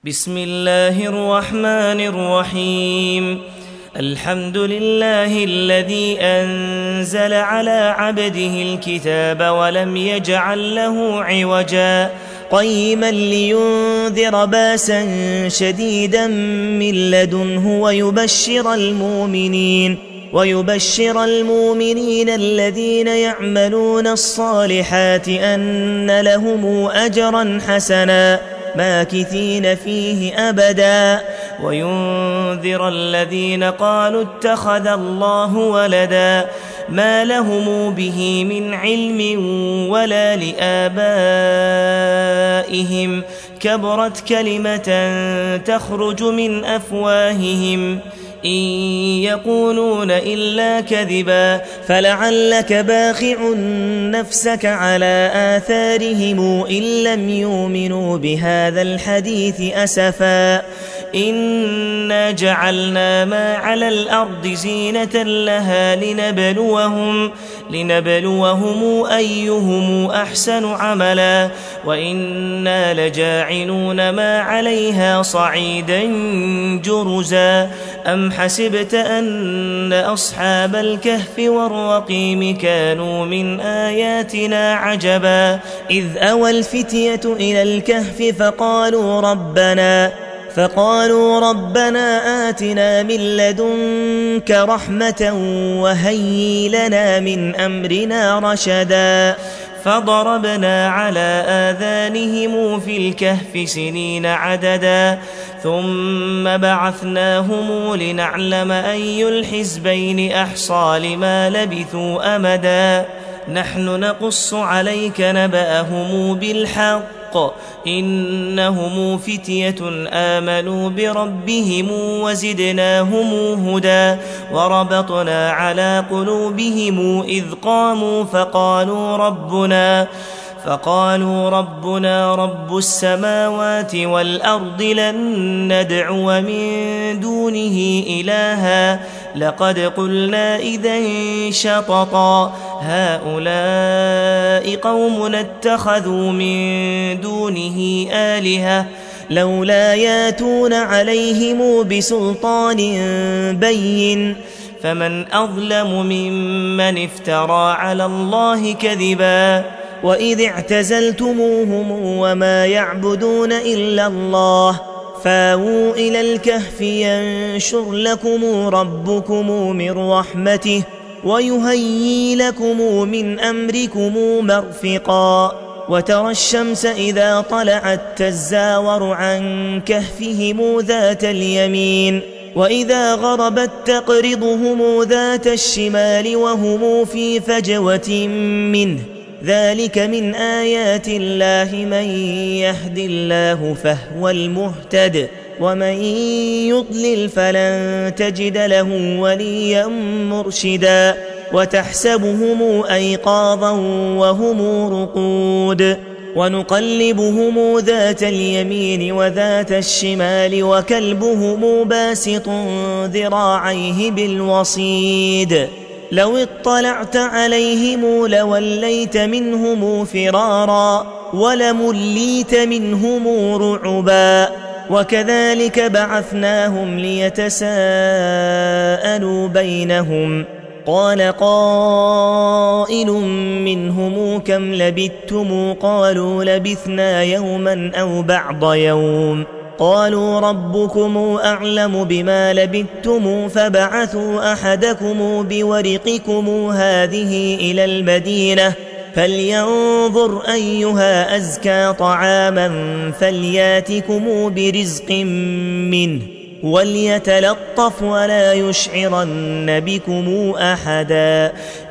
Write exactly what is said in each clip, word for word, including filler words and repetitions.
بسم الله الرحمن الرحيم. الحمد لله الذي أنزل على عبده الكتاب ولم يجعل له عوجا قيما لينذر باسا شديدا من لدنه ويبشر المؤمنين ويبشر المؤمنين الذين يعملون الصالحات أن لهم أجرا حسنا ماكثين فيه أبدا وينذر الذين قالوا اتخذ الله ولدا ما لهم به من علم ولا لآبائهم كبرت كلمة تخرج من أفواههم إن يقولون إلا كذبا فلعلك باخع نفسك على آثارهم إن لم يؤمنوا بهذا الحديث أسفا إنا جعلنا ما على الأرض زينة لها لنبلوهم لنبلوهم أيهم أحسن عملا وإنا لجاعلون ما عليها صعيدا جرزا أم حسبت أن أصحاب الكهف والرقيم كانوا من آياتنا عجبا إذ أوى الفتية إلى الكهف فقالوا ربنا فقالوا ربنا آتنا من لدنك رحمة وهيئ لنا من أمرنا رشدا فضربنا على آذانهم في الكهف سنين عددا ثم بعثناهم لنعلم أي الحزبين أحصى لما لبثوا أمدا نحن نقص عليك نبأهم بالحق إنهم فتية آمنوا بربهم وزدناهم هدى وربطنا على قلوبهم إذ قاموا فقالوا ربنا فقالوا ربنا رب السماوات والأرض لن ندعو من دونه إلها لقد قلنا إذا شططا هؤلاء قوم اتخذوا من دونه آلهة لولا ياتون عليهم بسلطان بين فمن أظلم ممن افترى على الله كذبا وإذ اعتزلتموهم وما يعبدون إلا الله فاووا إلى الكهف ينشر لكم ربكم من رحمته ويهيئ لكم من أمركم مرفقا وترى الشمس إذا طلعت تزاور عن كهفهم ذات اليمين وإذا غربت تقرضهم ذات الشمال وهم في فجوة منه ذلك من آيات الله من يهد الله فهو المهتد ومن يضلل فلن تجد له وليا مرشدا وتحسبهم أيقاظا وهم رقود ونقلبهم ذات اليمين وذات الشمال وكلبهم باسط ذراعيه بالوصيد لو اطلعت عليهم لوليت منهم فرارا ولمليت منهم رعبا وكذلك بعثناهم ليتساءلوا بينهم قال قائل منهم كم لبثتم قالوا لبثنا يوما أو بعض يوم قالوا ربكم أعلم بما لبثتم فبعثوا أحدكم بورقكم هذه إلى المدينة فلينظر أيها أزكى طعاما فلياتكم برزق منه وليتلطف ولا يشعرن بكم أحدا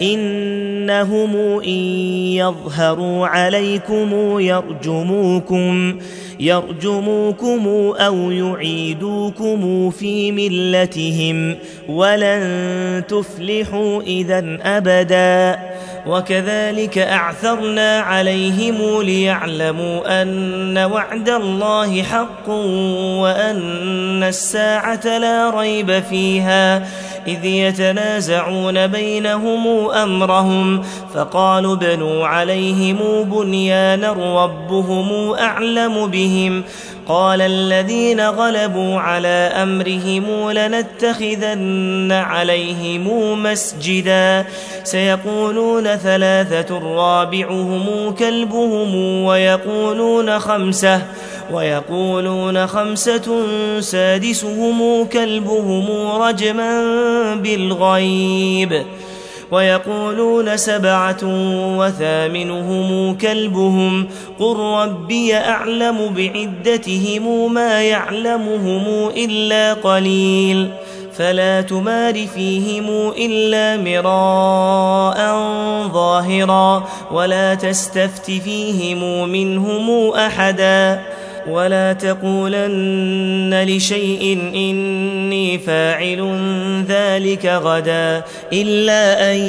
إنهم إن يظهروا عليكم يرجموكم يرجموكم أو يعيدوكم في ملتهم ولن تفلحوا إذا أبدا وكذلك أعثرنا عليهم ليعلموا أن وعد الله حق وأن الساعة لا ريب فيها إذ يتنازعون بينهم أمرهم فقالوا ابنوا عليهم بنيانا ربهم أعلم بهم قال الذين غلبوا على أمرهم لنتخذن عليهم مسجدا سيقولون ثلاثة رابعهم كلبهم ويقولون خمسة ويقولون خمسة سادسهم كلبهم رجما بالغيب ويقولون سبعة وثامنهم كلبهم قل ربي أعلم بعدتهم ما يعلمهم إلا قليل فلا تمار فيهم إلا مراء ظاهرا ولا تستفت فيهم منهم أحدا ولا تقولن لشيء إني فاعل ذلك غدا إلا أن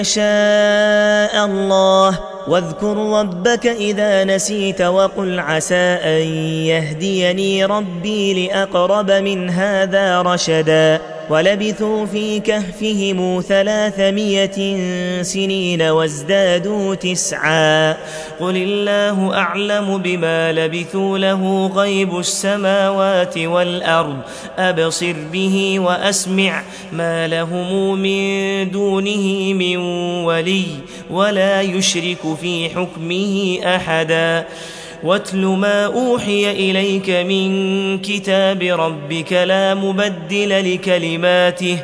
يشاء الله واذكر ربك إذا نسيت وقل عسى أن يهديني ربي لأقرب من هذا رشدا ولبثوا في كهفهم ثلاثمائة سنين وازدادوا تسعا قل الله أعلم بما لبثوا له غيب السماوات والأرض أبصر به وأسمع ما لهم من دونه من ولي ولا يشرك في حكمه أحدا واتل ما أوحي إليك من كتاب ربك لا مبدل لكلماته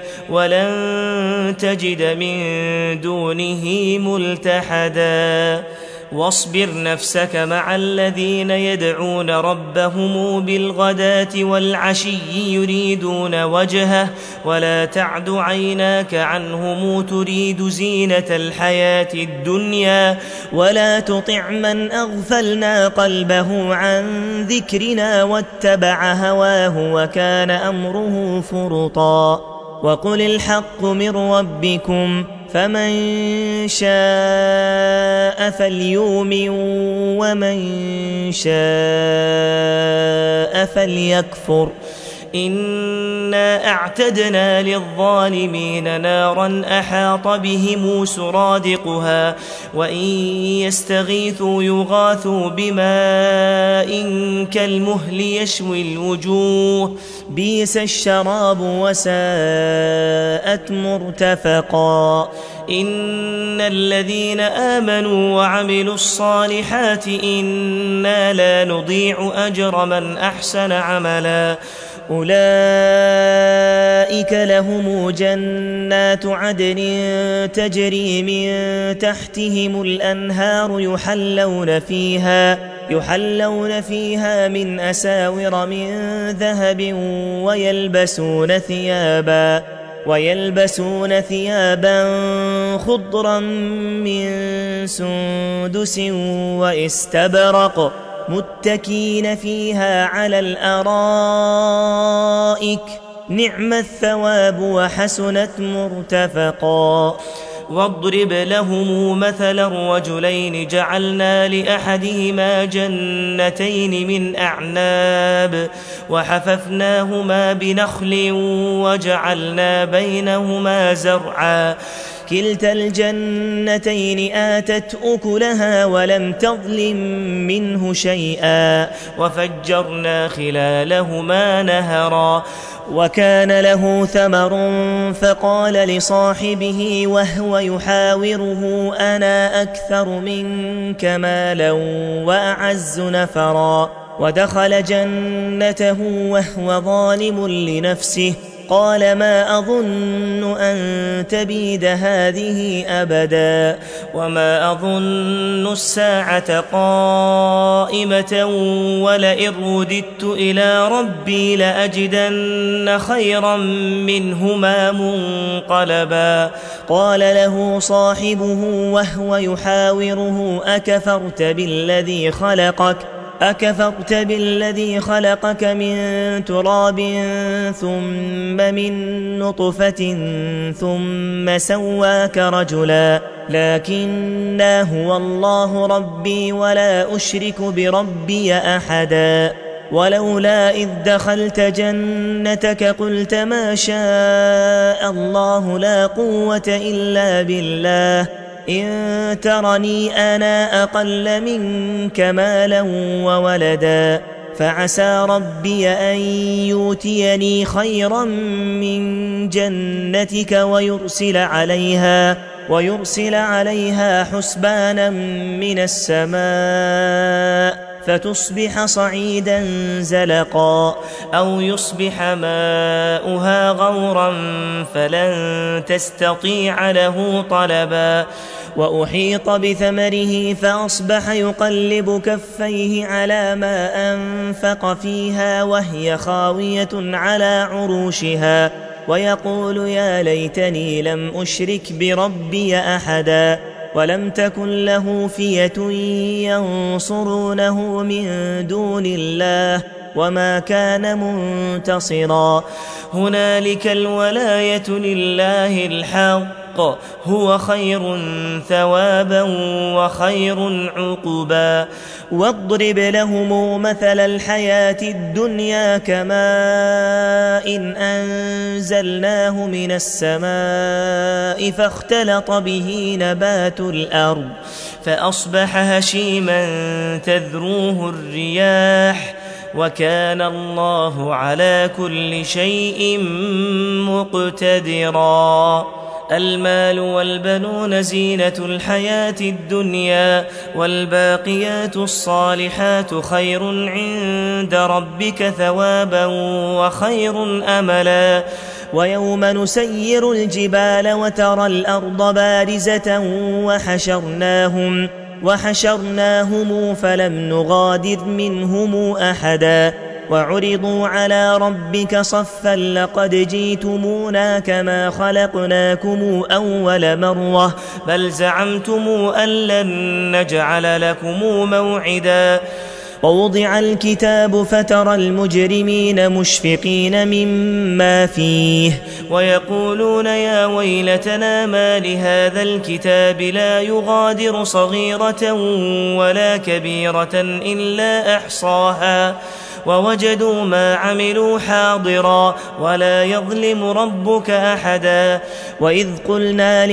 ولن تجد من دونه ملتحدا واصبر نفسك مع الذين يدعون ربهم بالغداة والعشي يريدون وجهه ولا تعد عيناك عنهم تريد زينة الحياة الدنيا ولا تطع من أغفلنا قلبه عن ذكرنا واتبع هواه وكان أمره فرطا وقل الحق من ربكم فمن شاء فليؤمن ومن شاء فليكفر إنا أعتدنا للظالمين نارا أحاط بهم سرادقها وإن يستغيثوا يغاثوا بماء كالمهل يشوي الوجوه بئس الشراب وساءت مرتفقا إن الذين آمنوا وعملوا الصالحات إنا لا نضيع أجر من أحسن عملا أولئك لهم جنات عدن تجري من تحتهم الأنهار يحلون فيها يحلون فيها من أساور من ذهب ويلبسون ثيابا ويلبسون ثيابا خضرا من سندس واستبرق متكين فيها على الأرائك نعم الثواب وحسنت مرتفقا واضرب لهم مثلا رجلين جعلنا لأحدهما جنتين من أعناب وحففناهما بنخل وجعلنا بينهما زرعا كلتا الجنتين آتت أكلها ولم تظلم منه شيئا وفجرنا خلالهما نهرا وكان له ثمر فقال لصاحبه وهو يحاوره أنا أكثر منك مالا وأعز نفرا ودخل جنته وهو ظالم لنفسه قال ما أظن أن تبيد هذه أبدا وما أظن الساعة قائمة ولئن رددت إلى ربي لأجدن خيرا منهما منقلبا قال له صاحبه وهو يحاوره أكفرت بالذي خلقك أكفرت بالذي خلقك من تراب ثم من نطفة ثم سواك رجلا لكنا هو الله ربي ولا أشرك بربي أحدا ولولا إذ دخلت جنتك قلت ما شاء الله لا قوة إلا بالله إن ترني أنا أقل منك مالا وولدا فعسى ربي أن يؤتيني خيرا من جنتك ويرسل عليها ويرسل عليها حسبانا من السماء فتصبح صعيدا زلقا أو يصبح ماؤها غورا فلن تستطيع له طلبا وأحيط بثمره فأصبح يقلب كفيه على ما أنفق فيها وهي خاوية على عروشها ويقول يا ليتني لم أشرك بربي أحدا ولم تكن له فية ينصرونه من دون الله وما كان منتصرا هنالك الولاية لله الحق هو خير ثوابا وخير عقبا واضرب لهم مثل الحياة الدنيا كماء إن أنزلناه من السماء فاختلط به نبات الأرض فأصبح هشيما تذروه الرياح وكان الله على كل شيء مقتدرا المال والبنون زينة الحياة الدنيا والباقيات الصالحات خير عند ربك ثوابا وخير أملا ويوم نسير الجبال وترى الأرض بارزة وحشرناهم وحشرناهم فلم نغادر منهم أحدا وعرضوا على ربك صفا لقد جئتمونا كما خلقناكم أول مرة بل زعمتم أن لن نجعل لكم موعدا ووضع الكتاب فترى المجرمين مشفقين مما فيه ويقولون يا ويلتنا ما لهذا الكتاب لا يغادر صغيرة ولا كبيرة إلا أحصاها ووجدوا ما عملوا حاضرا ولا يظلم ربك أحدا وإذ قلنا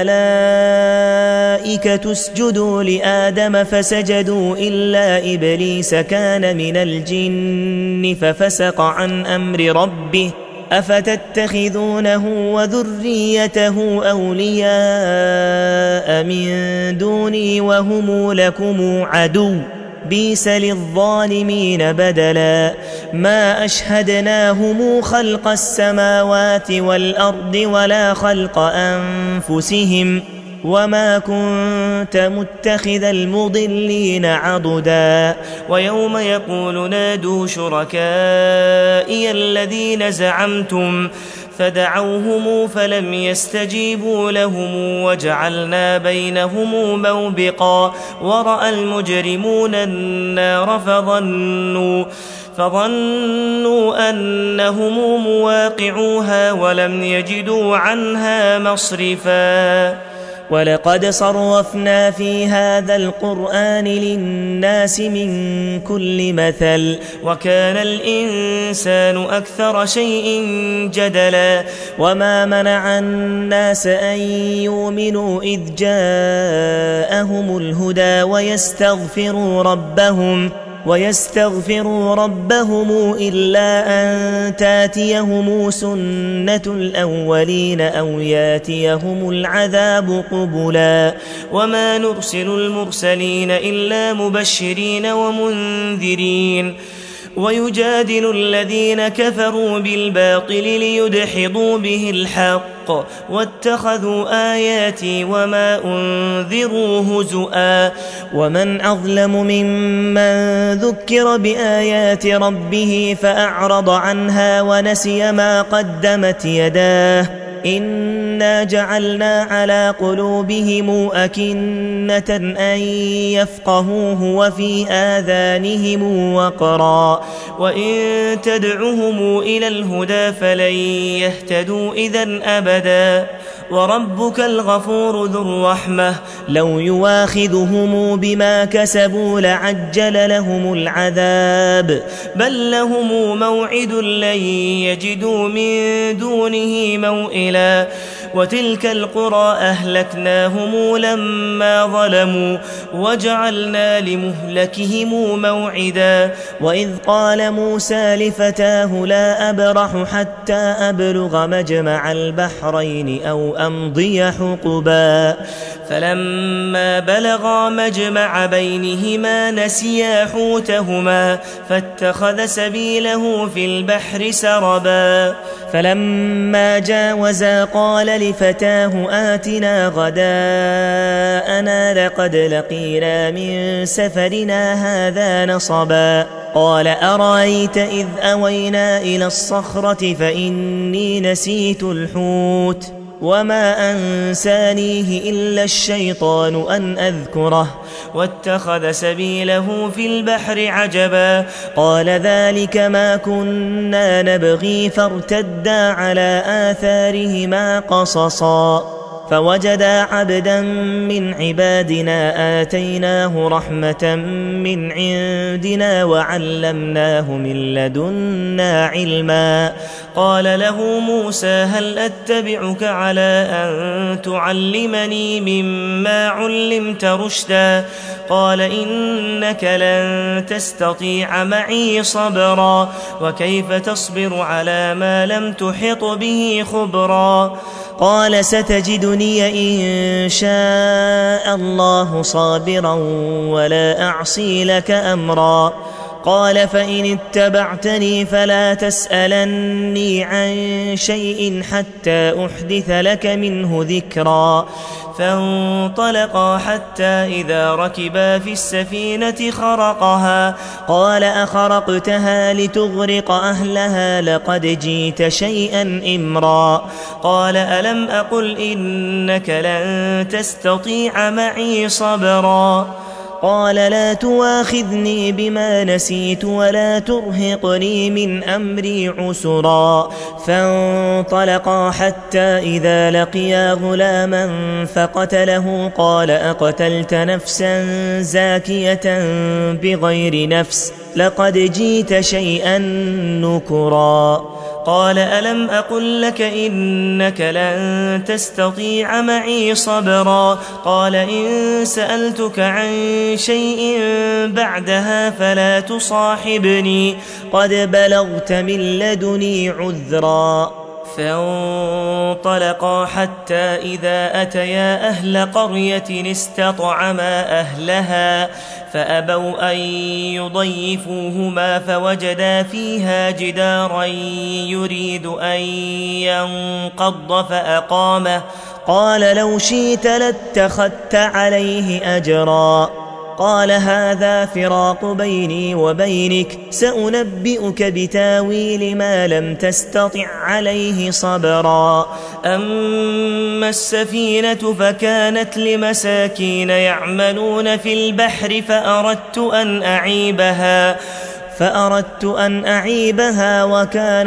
للملائكة اسجدوا لآدم فسجدوا إلا إبليس كان من الجن ففسق عن أمر ربه أفتتخذونه وذريته أولياء من دوني وهم لكم عدو بئس للظالمين بدلا ما أشهدناهم خلق السماوات والأرض ولا خلق أنفسهم وما كنت متخذ المضلين عضدا ويوم يقول نادوا شركائي الذين زعمتم فدعوهم فلم يستجيبوا لهم وجعلنا بينهم موبقا ورأى المجرمون النار فظنوا فظنوا أنهم مواقعوها ولم يجدوا عنها مصرفا ولقد صرفنا في هذا القرآن للناس من كل مثل وكان الإنسان أكثر شيء جدلا وما منع الناس أن يؤمنوا إذ جاءهم الهدى ويستغفروا ربهم ويستغفروا ربهم إلا أن تاتيهم سنة الأولين أو ياتيهم العذاب قبلا وما نرسل المرسلين إلا مبشرين ومنذرين ويجادل الذين كفروا بالباطل ليدحضوا به الحق واتخذوا آياتي وما أنذروا هزؤا ومن أظلم ممن ذكر بآيات ربه فأعرض عنها ونسي ما قدمت يداه إنا جعلنا على قلوبهم أكنة أن يفقهوه وفي آذانهم وقرا وإن تدعهم إلى الهدى فلن يهتدوا إذن أبدا وربك الغفور ذو الرحمة لو يواخذهم بما كسبوا لعجل لهم العذاب بل لهم موعد لن يجدوا من دونه موئلا وتلك القرى أهلكناهم لما ظلموا وجعلنا لمهلكهم موعدا وإذ قال موسى لفتاه لا أبرح حتى أبلغ مجمع البحرين أو أمضي حقبا فلما بلغا مجمع بينهما نسيا حوتهما فاتخذ سبيله في البحر سربا فلما جاوزا قال لفتاه آتنا غداءنا لقد لقينا من سفرنا هذا نصبا قال أرأيت إذ أوينا إلى الصخرة فإني نسيت الحوت وما أنسانيه إلا الشيطان أن أذكره واتخذ سبيله في البحر عجبا قال ذلك ما كنا نبغي فارتدا على آثارهما قصصا فوجدا عبدا من عبادنا آتيناه رحمة من عندنا وعلمناه من لدنا علما قال له موسى هل أتبعك على أن تعلمني مما علمت رشدا قال إنك لن تستطيع معي صبرا وكيف تصبر على ما لم تحط به خبرا قال ستجدني إن شاء الله صابرا ولا أعصي لك أمرا قال فإن اتبعتني فلا تسألني عن شيء حتى أحدث لك منه ذكرا فانطلقا حتى إذا ركبا في السفينة خرقها قال أخرقتها لتغرق أهلها لقد جئت شيئا إمرا قال ألم أقل إنك لن تستطيع معي صبرا قال لا تواخذني بما نسيت ولا ترهقني من أمري عسرا فانطلقا حتى إذا لقيا غلاما فقتله قال أقتلت نفسا زاكية بغير نفس لقد جئت شيئا نكرا قال ألم أقل لك إنك لن تستطيع معي صبرا قال إن سألتك عن شيء بعدها فلا تصاحبني قد بلغت من لدني عذرا فانطلقا حتى إذا أتيا أهل قرية استطعما أهلها فأبوا أن يضيفوهما فوجدا فيها جدارا يريد أن ينقض فأقامه قال لو شئت لاتخذت عليه أجرا قال هذا فراق بيني وبينك سأنبئك بتاويل ما لم تستطع عليه صبرا أما السفينة فكانت لمساكين يعملون في البحر فأردت أن أعيبها فأردت أن أعيبها وكان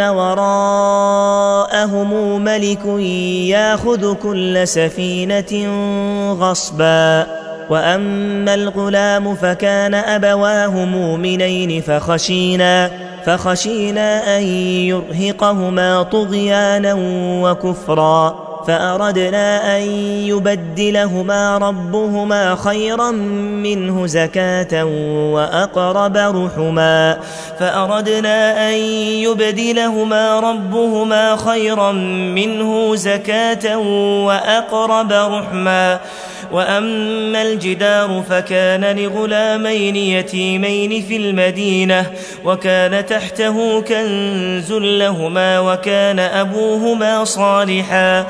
وراءهم ملك ياخذ كل سفينة غصبا وأما الغلام فكان أبواه مؤمنين فخشينا فخشينا أن يرهقهما طغيانا وكفرا فأردنا أن يبدلهما ربهما خيرا منه زكاة وأقرب رحما فأردنا أن يبدلهما ربهما خيرا منه زكاة وأقرب رحما وأما الجدار فكان لغلامين يتيمين في المدينة وكان تحته كنز لهما وكان أبوهما صالحا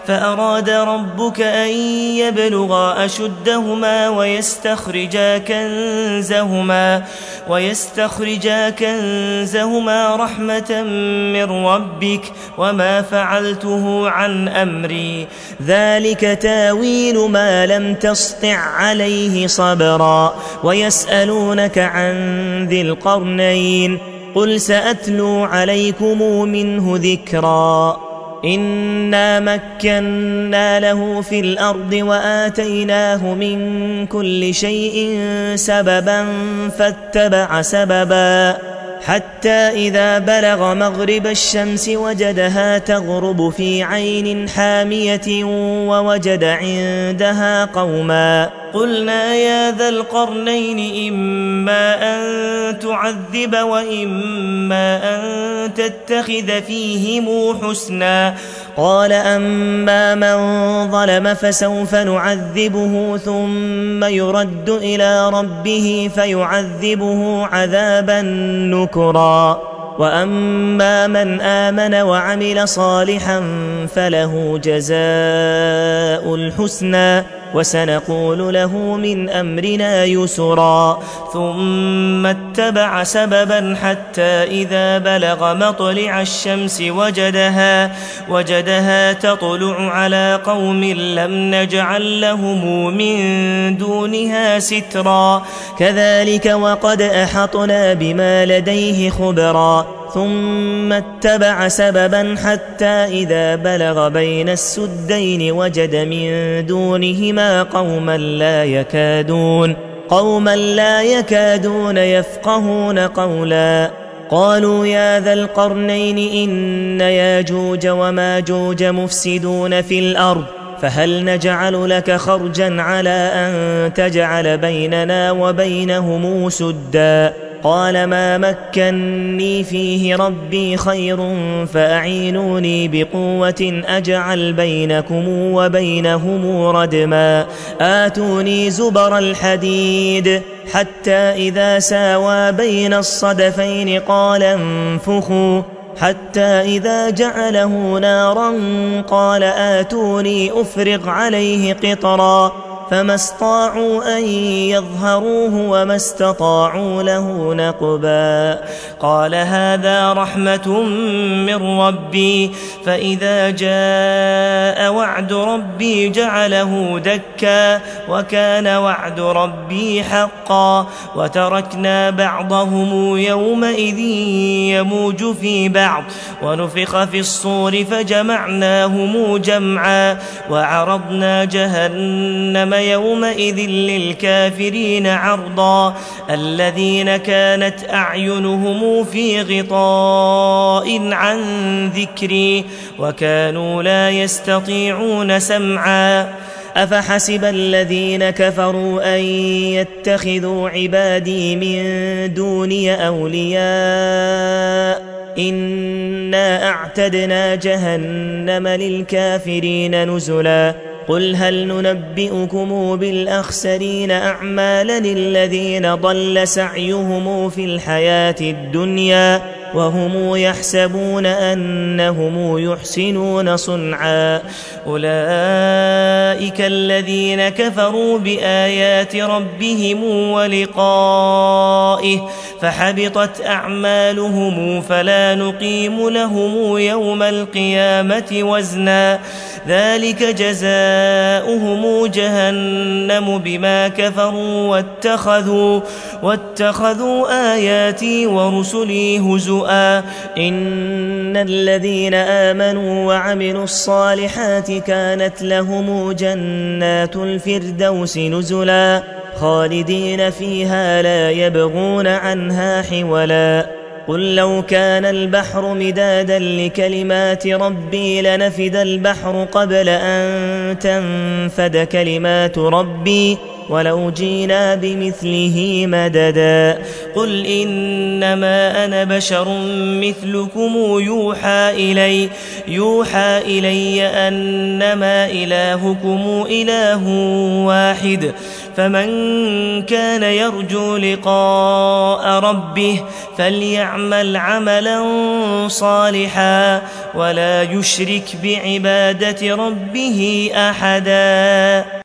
فأراد ربك أن يبلغا أشدهما ويستخرجا كنزهما ويستخرجا كنزهما رحمة من ربك وما فعلته عن أمري ذلك تاويل ما لم تسطع عليه صبرا ويسألونك عن ذي القرنين قل سأتلو عليكم منه ذكرا إنا مكنا له في الأرض وآتيناه من كل شيء سببا فاتبع سببا حتى إذا بلغ مغرب الشمس وجدها تغرب في عين حامية ووجد عندها قوما قلنا يا ذا القرنين إما أن تعذب وإما أن تتخذ فيهم حسنا قال أما من ظلم فسوف نعذبه ثم يرد إلى ربه فيعذبه عذابا نكرا وأما من آمن وعمل صالحا فله جزاء الحسنى وسنقول له من أمرنا يسرا ثم اتبع سببا حتى إذا بلغ مطلع الشمس وجدها وجدها تطلع على قوم لم نجعل لهم من دونها سترا كذلك وقد أحطنا بما لديه خبرا ثم اتبع سببا حتى إذا بلغ بين السدين وجد من دونهما قوما لا يكادون قوما لا يكادون يفقهون قولا قالوا يا ذا القرنين إن ياجوج وماجوج مفسدون في الأرض فهل نجعل لك خرجا على أن تجعل بيننا وبينهم سدا قال ما مكني فيه ربي خير فأعينوني بقوة أجعل بينكم وبينهم ردما آتوني زبر الحديد حتى إذا ساوى بين الصدفين قال انفخوا حتى إذا جعله نارا قال آتوني أفرغ عليه قطرا فما استطاعوا أن يظهروه وما استطاعوا له نقبا قال هذا رحمة من ربي فإذا جاء وعد ربي جعله دكا وكان وعد ربي حقا وتركنا بعضهم يومئذ يموج في بعض ونفخ في الصور فجمعناهم جمعا وعرضنا جهنم يومئذ للكافرين عرضا الذين كانت أعينهم في غطاء عن ذكري وكانوا لا يستطيعون سمعا أفحسب الذين كفروا أن يتخذوا عبادي من دوني أولياء إنا أعتدنا جهنم للكافرين نزلا قل هل ننبئكم بالأخسرين أعمالا الذين ضل سعيهم في الحياة الدنيا وهم يحسبون أنهم يحسنون صنعا أولئك الذين كفروا بآيات ربهم ولقائه فحبطت أعمالهم فلا نقيم لهم يوم القيامة وزنا ذلك جزاؤهم جهنم بما كفروا واتخذوا, واتخذوا آياتي ورسلي هزؤا إن الذين آمنوا وعملوا الصالحات كانت لهم جنات الفردوس نزلا خالدين فيها لا يبغون عنها حولا قل لو كان البحر مدادا لكلمات ربي لنفد البحر قبل أن تنفد كلمات ربي ولو جينا بمثله مددا قل إنما أنا بشر مثلكم يوحى إلي يوحى إلي أنما إلهكم إله واحد فمن كان يرجو لقاء ربه فليعمل عملا صالحا ولا يشرك بعبادة ربه أحدا.